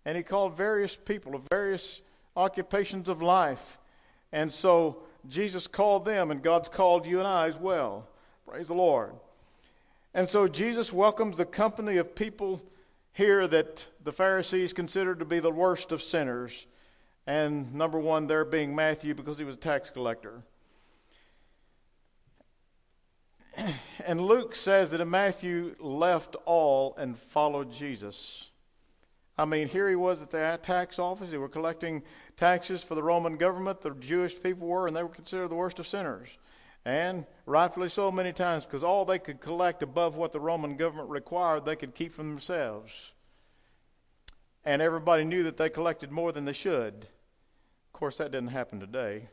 and he called various people of various occupations of life. And so Jesus called them, and God's called you and I as well. Praise the Lord. And so Jesus welcomes the company of people here that the Pharisees considered to be the worst of sinners. And number one there being Matthew, because he was a tax collector. And Luke says that Matthew left all and followed Jesus. I mean, here he was at the tax office. They were collecting taxes for the Roman government. The Jewish people were, and they were considered the worst of sinners. And rightfully so many times, because all they could collect above what the Roman government required, they could keep for themselves. And everybody knew that they collected more than they should. Of course, that didn't happen today.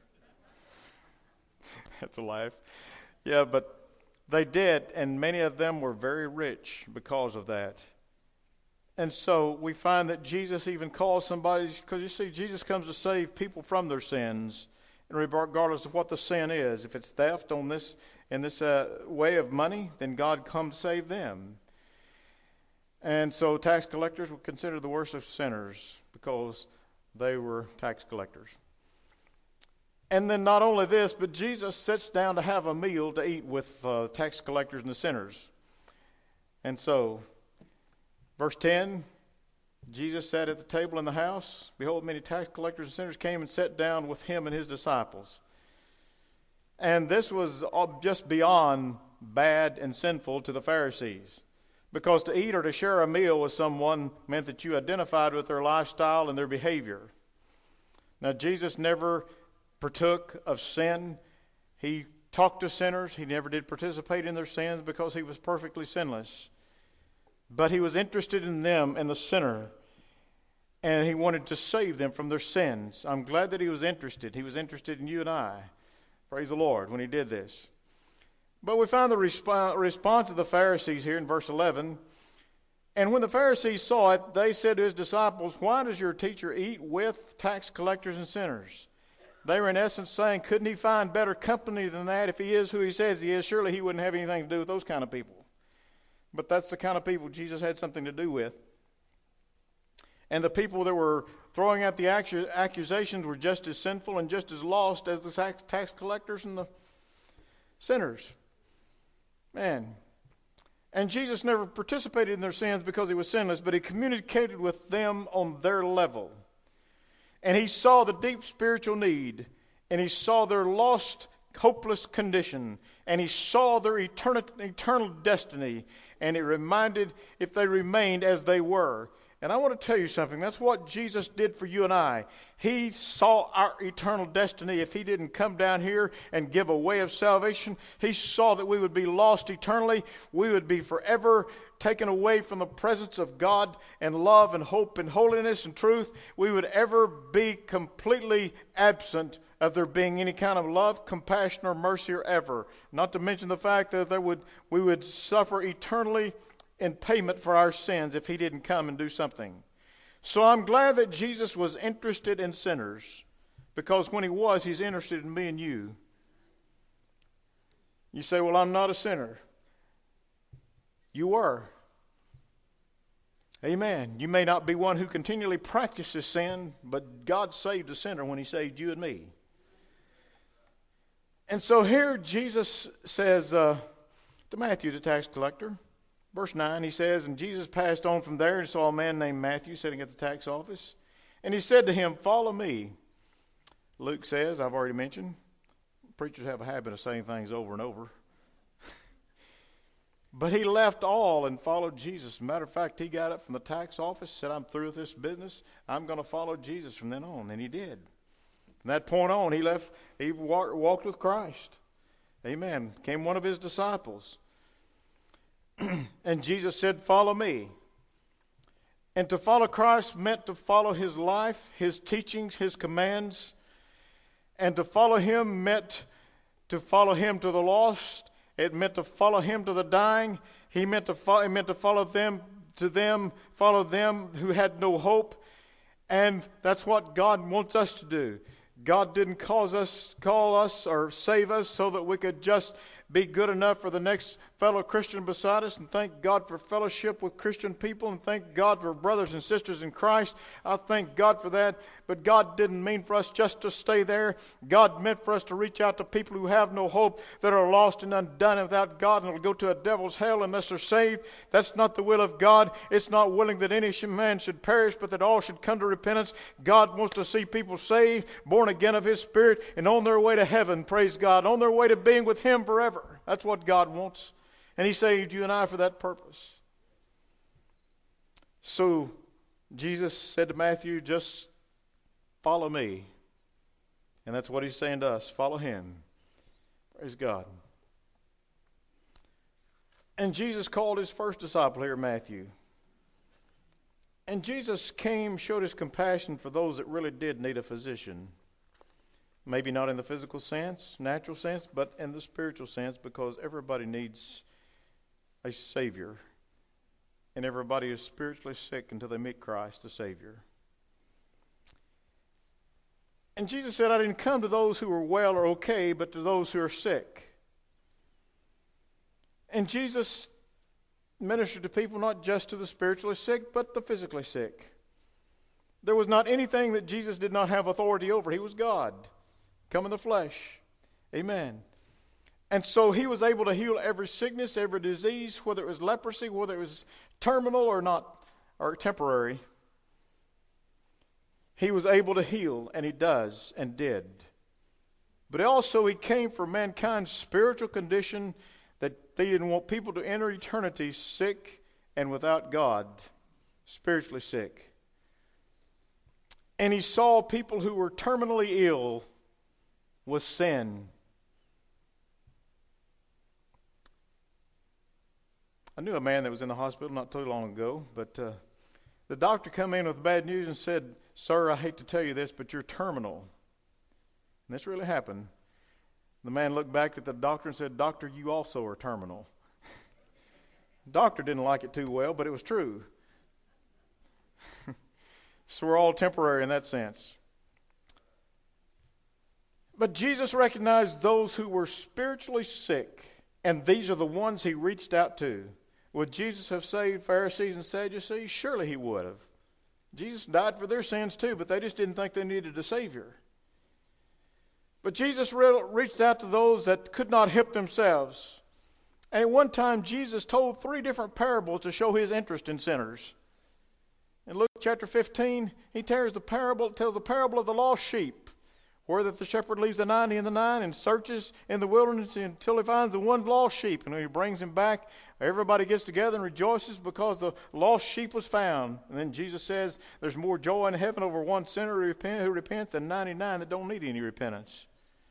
That's a laugh. Yeah, but they did, and many of them were very rich because of that. And so we find that Jesus even calls somebody, because you see, Jesus comes to save people from their sins, regardless of what the sin is. If it's theft in this way of money, then God comes to save them. And so tax collectors were considered the worst of sinners because they were tax collectors. And then not only this, but Jesus sits down to have a meal to eat with tax collectors and the sinners. And so, verse 10, Jesus sat at the table in the house. Behold, many tax collectors and sinners came and sat down with him and his disciples. And this was just beyond bad and sinful to the Pharisees. Because to eat or to share a meal with someone meant that you identified with their lifestyle and their behavior. Now, Jesus never partook of sin. He talked to sinners. He never did participate in their sins because he was perfectly sinless. But he was interested in them and the sinner, and he wanted to save them from their sins. I'm glad that he was interested. He was interested in you and I. Praise the Lord when he did this. But we find the response of the Pharisees here in verse 11. And when the Pharisees saw it, they said to his disciples, "Why does your teacher eat with tax collectors and sinners?" They were in essence saying, couldn't he find better company than that? If he is who he says he is, surely he wouldn't have anything to do with those kind of people. But that's the kind of people Jesus had something to do with. And the people that were throwing out the accusations were just as sinful and just as lost as the tax collectors and the sinners. Man. And Jesus never participated in their sins because he was sinless, but he communicated with them on their level. And he saw the deep spiritual need, and he saw their lost, hopeless condition, and he saw their eternal destiny, and it reminded if they remained as they were. And I want to tell you something. That's what Jesus did for you and I. He saw our eternal destiny. If he didn't come down here and give a way of salvation, he saw that we would be lost eternally. We would be forever taken away from the presence of God and love and hope and holiness and truth. We would ever be completely absent of there being any kind of love, compassion, or mercy or ever. Not to mention the fact that we would suffer eternally in payment for our sins if he didn't come and do something. So I'm glad that Jesus was interested in sinners, because when he was, he's interested in me and you. You say, well, I'm not a sinner. You were. Amen. You may not be one who continually practices sin, but God saved a sinner when he saved you and me. And so here Jesus says to Matthew, the tax collector, verse 9, he says, and Jesus passed on from there and saw a man named Matthew sitting at the tax office. And he said to him, follow me. Luke says, I've already mentioned, preachers have a habit of saying things over and over. But he left all and followed Jesus. As a matter of fact, he got up from the tax office, said, I'm through with this business. I'm going to follow Jesus from then on. And he did. From that point on, he walked with Christ. Amen. Became one of his disciples. And Jesus said, follow me. And to follow Christ meant to follow his life, his teachings, his commands. And to follow him meant to follow him to the lost. It meant to follow him to the dying. He meant to follow them who had no hope. And that's what God wants us to do. God didn't call us or save us so that we could just be good enough for the next fellow Christian beside us, and thank God for fellowship with Christian people, and thank God for brothers and sisters in Christ. I thank God for that. But God didn't mean for us just to stay there. God meant for us to reach out to people who have no hope, that are lost and undone without God, and will go to a devil's hell unless they're saved. That's not the will of God. It's not willing that any man should perish, but that all should come to repentance. God wants to see people saved, born again of His Spirit, and on their way to heaven, praise God, on their way to being with Him forever. That's what God wants. And He saved you and I for that purpose. So Jesus said to Matthew, just follow me. And that's what He's saying to us. Follow Him. Praise God. And Jesus called His first disciple here, Matthew. And Jesus came, showed His compassion for those that really did need a physician. Maybe not in the physical sense, natural sense, but in the spiritual sense, because everybody needs a Savior. And everybody is spiritually sick until they meet Christ, the Savior. And Jesus said, I didn't come to those who are well or okay, but to those who are sick. And Jesus ministered to people not just to the spiritually sick, but the physically sick. There was not anything that Jesus did not have authority over. He was God, come in the flesh. Amen. And so He was able to heal every sickness, every disease, whether it was leprosy, whether it was terminal or not, or temporary. He was able to heal, and He does and did. But also He came for mankind's spiritual condition, that they didn't want people to enter eternity sick and without God, spiritually sick. And He saw people who were terminally ill with sin. I knew a man that was in the hospital not too long ago, but the doctor come in with bad news and said, sir, I hate to tell you this, but you're terminal. And this really happened. The man looked back at the doctor and said, doctor, you also are terminal. The doctor didn't like it too well, but it was true. So we're all temporary in that sense. But Jesus recognized those who were spiritually sick, and these are the ones He reached out to. Would Jesus have saved Pharisees and Sadducees? Surely He would have. Jesus died for their sins too, but they just didn't think they needed a Savior. But Jesus reached out to those that could not help themselves. And at one time, Jesus told 3 different parables to show His interest in sinners. In Luke chapter 15, He tells the parable of the lost sheep, where that the shepherd leaves the 90 and the 9 and searches in the wilderness until he finds the one lost sheep. And when He brings him back, everybody gets together and rejoices because the lost sheep was found. And then Jesus says there's more joy in heaven over one sinner who repents than 99 that don't need any repentance.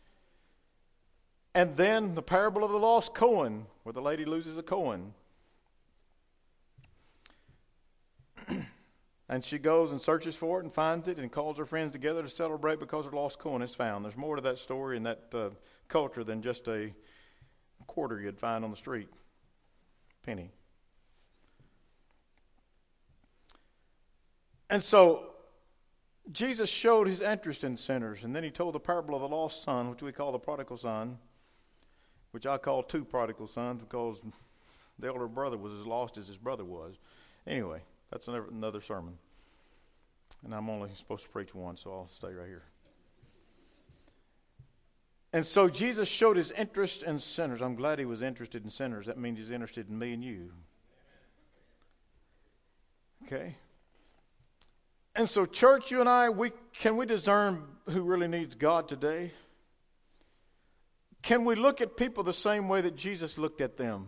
And then the parable of the lost coin, where the lady loses a coin. And she goes and searches for it and finds it and calls her friends together to celebrate because her lost coin is found. There's more to that story and that culture than just a quarter you'd find on the street. Penny. And so Jesus showed His interest in sinners. And then He told the parable of the lost son, which we call the prodigal son, which I call 2 prodigal sons because the older brother was as lost as his brother was. Anyway. That's another sermon. And I'm only supposed to preach one, so I'll stay right here. And so Jesus showed His interest in sinners. I'm glad He was interested in sinners. That means He's interested in me and you. Okay? And so church, you and I, can we discern who really needs God today? Can we look at people the same way that Jesus looked at them?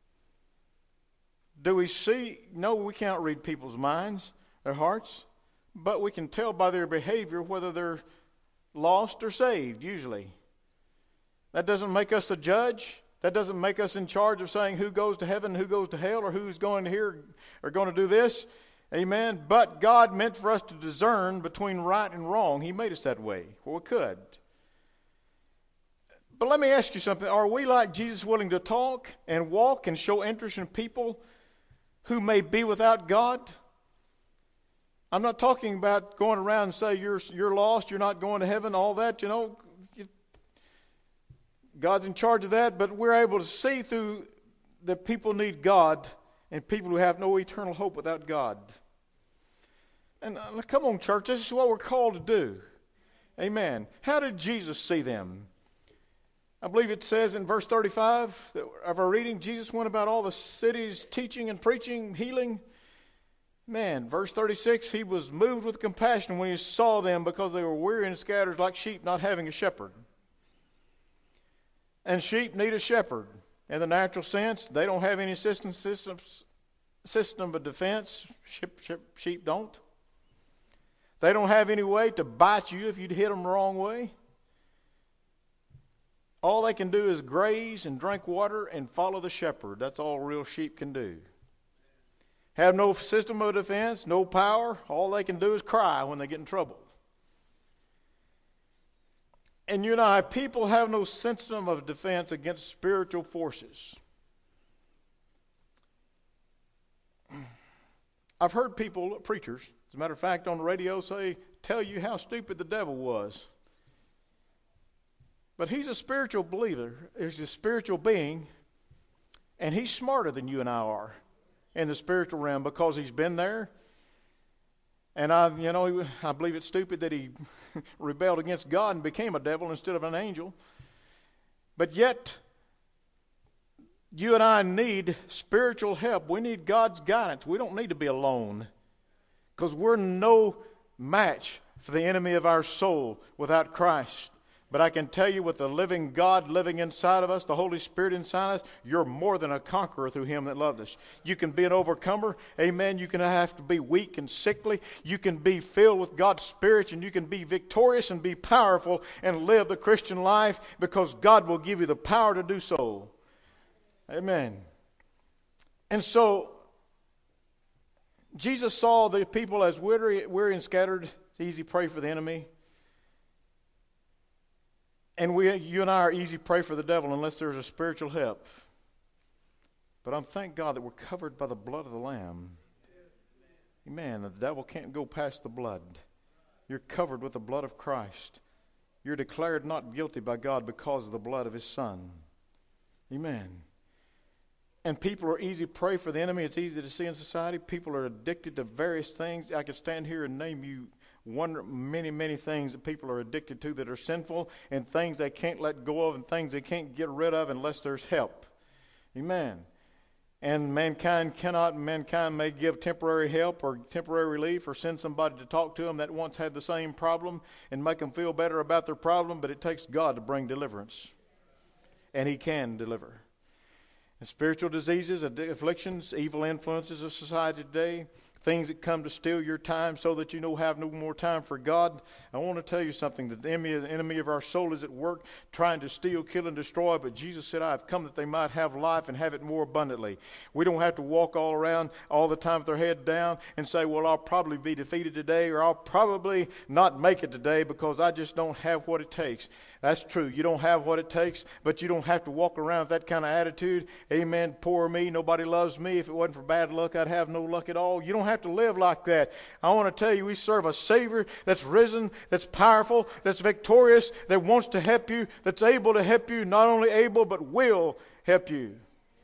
Do we see? No, we can't read people's minds, their hearts, but we can tell by their behavior whether they're lost or saved, usually. That doesn't make us a judge. That doesn't make us in charge of saying who goes to heaven, who goes to hell, or who's going to here or going to do this. Amen. But God meant for us to discern between right and wrong. He made us that way. Well, we could. But let me ask you something. Are we like Jesus, willing to talk and walk and show interest in people who may be without God? I'm not talking about going around and say you're lost, you're not going to heaven, all that. God's in charge of that, but we're able to see through that people need God and people who have no eternal hope without God. And come on, church, this is what we're called to do. Amen. How did Jesus see them? I believe it says in verse 35 of our reading, Jesus went about all the cities teaching and preaching, healing. Man, verse 36, he was moved with compassion when he saw them because they were weary and scattered like sheep not having a shepherd. And sheep need a shepherd. In the natural sense, they don't have any system of defense. Sheep don't. They don't have any way to bite you if you'd hit them the wrong way. All they can do is graze and drink water and follow the shepherd. That's all real sheep can do. Have no system of defense, no power. All they can do is cry when they get in trouble. And you and I, people have no system of defense against spiritual forces. I've heard people, preachers, as a matter of fact, on the radio tell you how stupid the devil was. But he's a spiritual believer, he's a spiritual being, and he's smarter than you and I are in the spiritual realm because he's been there. And I believe it's stupid that he rebelled against God and became a devil instead of an angel. But yet, you and I need spiritual help. We need God's guidance. We don't need to be alone because we're no match for the enemy of our soul without Christ. But I can tell you, with the living God living inside of us, the Holy Spirit inside us, you're more than a conqueror through Him that loved us. You can be an overcomer. Amen. You can have to be weak and sickly. You can be filled with God's Spirit, and you can be victorious and be powerful and live the Christian life because God will give you the power to do so. Amen. And so, Jesus saw the people as weary and scattered. It's easy to pray for the enemy. And you and I are easy to pray for the devil unless there's a spiritual help. But I'm thank God that we're covered by the blood of the Lamb. Amen. The devil can't go past the blood. You're covered with the blood of Christ. You're declared not guilty by God because of the blood of His Son. Amen. And people are easy to pray for the enemy. It's easy to see in society. People are addicted to various things. I could stand here and name you many things that people are addicted to that are sinful, and things they can't let go of, and things they can't get rid of unless there's help. Amen. And mankind may give temporary help or temporary relief or send somebody to talk to them that once had the same problem and make them feel better about their problem, but it takes God to bring deliverance. And He can deliver. And spiritual diseases, afflictions, evil influences of society today, things that come to steal your time so that you have no more time for God. I want to tell you something. The enemy of our soul is at work trying to steal, kill, and destroy. But Jesus said, I have come that they might have life and have it more abundantly. We don't have to walk all around all the time with our head down and say, well, I'll probably be defeated today, or I'll probably not make it today because I just don't have what it takes. That's true. You don't have what it takes, but you don't have to walk around with that kind of attitude. Amen. Poor me. Nobody loves me. If it wasn't for bad luck, I'd have no luck at all. You don't have to live like that. I want to tell you, we serve a Savior that's risen, that's powerful, that's victorious, that wants to help you, that's able to help you, not only able, but will help you.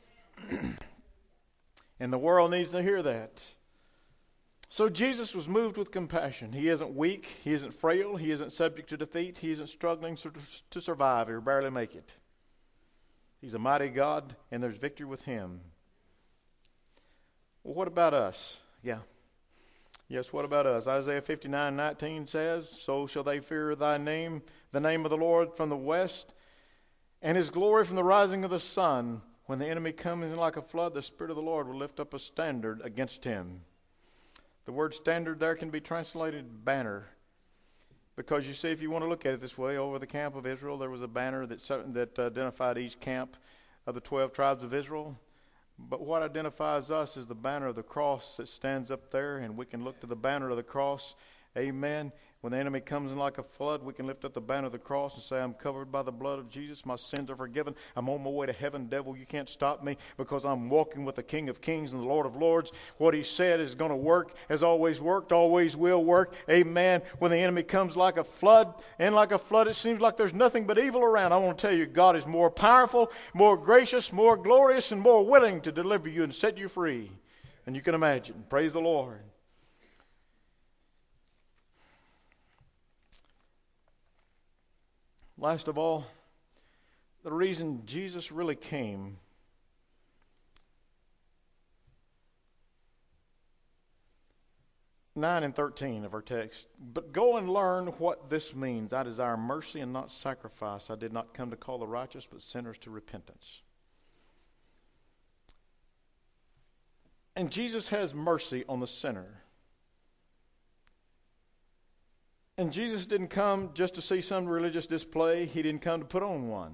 And the world needs to hear that. So Jesus was moved with compassion. He isn't weak. He isn't frail. He isn't subject to defeat. He isn't struggling to survive or barely make it. He's a mighty God, and there's victory with Him. Well, what about us? Yeah. Yes, what about us? Isaiah 59:19 says, so shall they fear thy name, the name of the Lord from the west, and His glory from the rising of the sun. When the enemy comes in like a flood, the Spirit of the Lord will lift up a standard against him. The word standard there can be translated banner. Because you see, if you want to look at it this way, over the camp of Israel, there was a banner that identified each camp of the 12 tribes of Israel. But what identifies us is the banner of the cross that stands up there, and we can look to the banner of the cross, Amen. When the enemy comes in like a flood, we can lift up the banner of the cross and say, I'm covered by the blood of Jesus. My sins are forgiven. I'm on my way to heaven. Devil, you can't stop me because I'm walking with the King of Kings and the Lord of Lords. What he said is going to work, has always worked, always will work. Amen. When the enemy comes like a flood, it seems like there's nothing but evil around. I want to tell you, God is more powerful, more gracious, more glorious, and more willing to deliver you and set you free than you can imagine. Praise the Lord. Last of all, the reason Jesus really came (9 and 13 of our text). But go and learn what this means. I desire mercy and not sacrifice. I did not come to call the righteous, but sinners to repentance. And Jesus has mercy on the sinner. And Jesus didn't come just to see some religious display. He didn't come to put on one.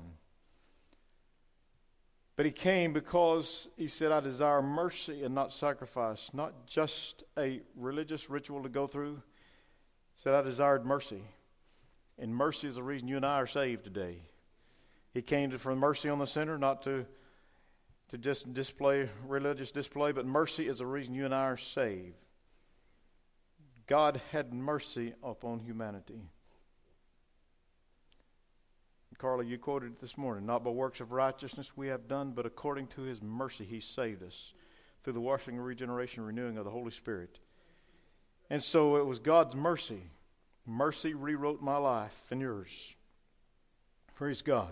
But he came because he said, I desire mercy and not sacrifice. Not just a religious ritual to go through. He said, I desired mercy. And mercy is the reason you and I are saved today. He came for mercy on the sinner, not to just display religious display, but mercy is the reason you and I are saved. God had mercy upon humanity. Carla, you quoted it this morning. Not by works of righteousness we have done, but according to his mercy he saved us through the washing, regeneration, and renewing of the Holy Spirit. And so it was God's mercy. Mercy rewrote my life and yours. Praise God.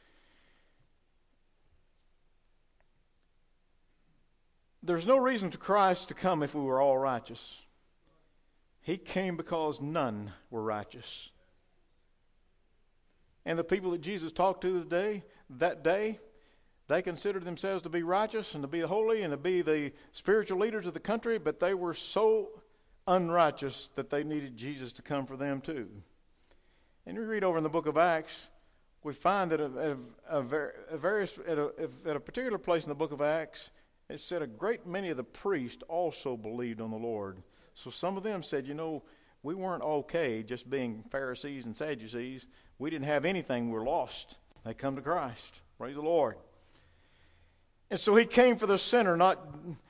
There's no reason for Christ to come if we were all righteous. He came because none were righteous. And the people that Jesus talked to that day, they considered themselves to be righteous and to be holy and to be the spiritual leaders of the country, but they were so unrighteous that they needed Jesus to come for them too. And we read over in the book of Acts, we find that at a particular place in the book of Acts, it said a great many of the priests also believed on the Lord. So some of them said, we weren't okay just being Pharisees and Sadducees. We didn't have anything. We're lost. They come to Christ. Praise the Lord. And so he came for the sinner, not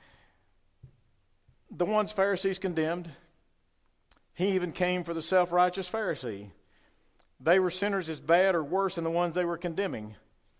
the ones Pharisees condemned. He even came for the self-righteous Pharisee. They were sinners as bad or worse than the ones they were condemning.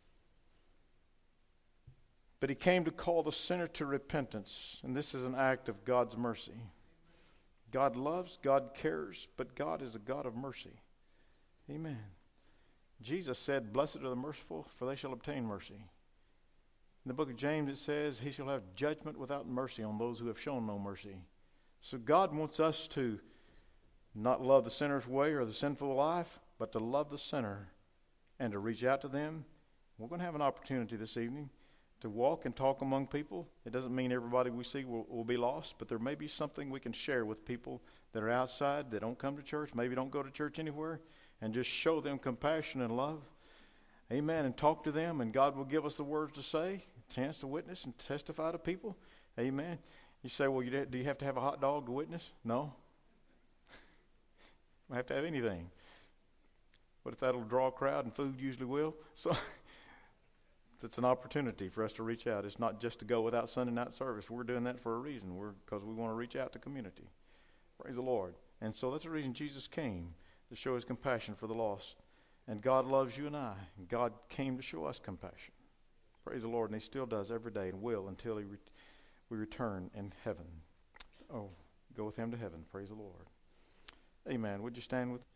But he came to call the sinner to repentance. And this is an act of God's mercy. God loves, God cares, but God is a God of mercy. Amen. Jesus said, blessed are the merciful, for they shall obtain mercy. In the book of James it says, he shall have judgment without mercy on those who have shown no mercy. So God wants us to not love the sinner's way or the sinful life, but to love the sinner and to reach out to them. We're going to have an opportunity this evening to walk and talk among people. It doesn't mean everybody we see will be lost, but there may be something we can share with people that are outside, that don't come to church, maybe don't go to church anywhere, and just show them compassion and love. Amen. And talk to them, and God will give us the words to say, a chance to witness and testify to people. Amen. You say, well, do you have to have a hot dog to witness? No. You don't have to have anything. But if that'll draw a crowd, and food usually will, so it's an opportunity for us to reach out. It's not just to go without Sunday night service. We're doing that for a reason. Because we want to reach out to community. Praise the Lord. And so that's the reason Jesus came, to show his compassion for the lost. And God loves you and I. And God came to show us compassion. Praise the Lord. And he still does every day and will until we return in heaven. Oh, go with him to heaven. Praise the Lord. Amen. Would you stand with